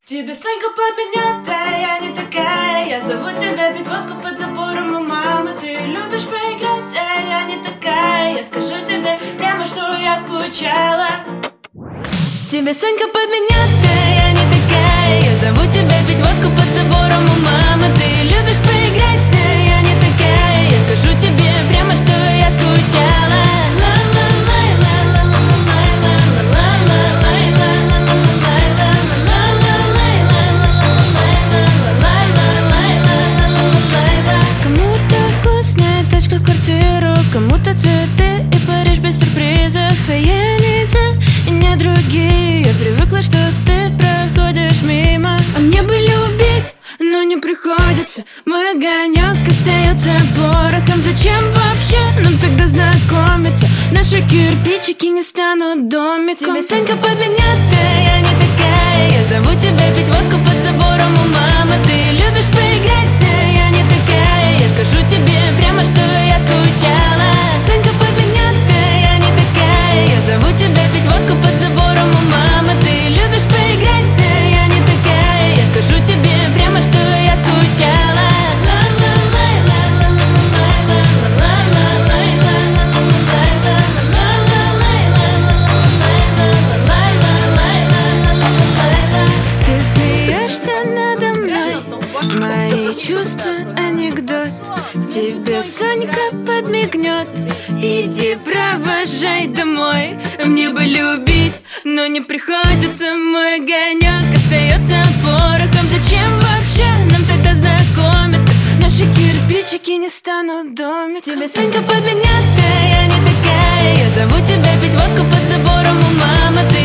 Тебе Сонька подменет, а я не такая. Я зову тебя пить водку под забором у мамы. Ты любишь поиграть, а я не такая. Я скажу тебе прямо, что я скучала. Тебе Сонька подменет, а я не такая. Я зову тебя пить водку под забором у мамы. Ты любишь поиграть, а я не такая. Я скажу тебе прямо, что я скучала. Кому-то цветы и Париж без сюрпризов. А я не та и не другие. Я привыкла, что ты проходишь мимо. А мне бы любить, но не приходится. Мой огонек остается порохом. Зачем вообще нам тогда знакомиться? Наши кирпичики не станут домиком. Тебе Сонька подменет, а я не такая. Я зову тебя пить водку под забором у мамы. Ты любишь поиграть, а я не такая. Я скажу тебе прямо, что я скучала. Сонька подменет, а я не такая. Я зову тебя пить водку под забором у мамы. Ты любишь поиграть, а я не такая. Я скажу тебе прямо, что я скучала. Ты смеешься надо мной, мои чувства анекдот. Тебе Сонька подмигнет, иди провожай домой. Мне бы любить, но не приходится. Мой огонек остается порохом. Зачем вообще нам тогда знакомиться? Наши кирпичики не станут домиком. Тебе Сонька подменет, а я не такая. Я зову тебя пить водку под забором у мамы.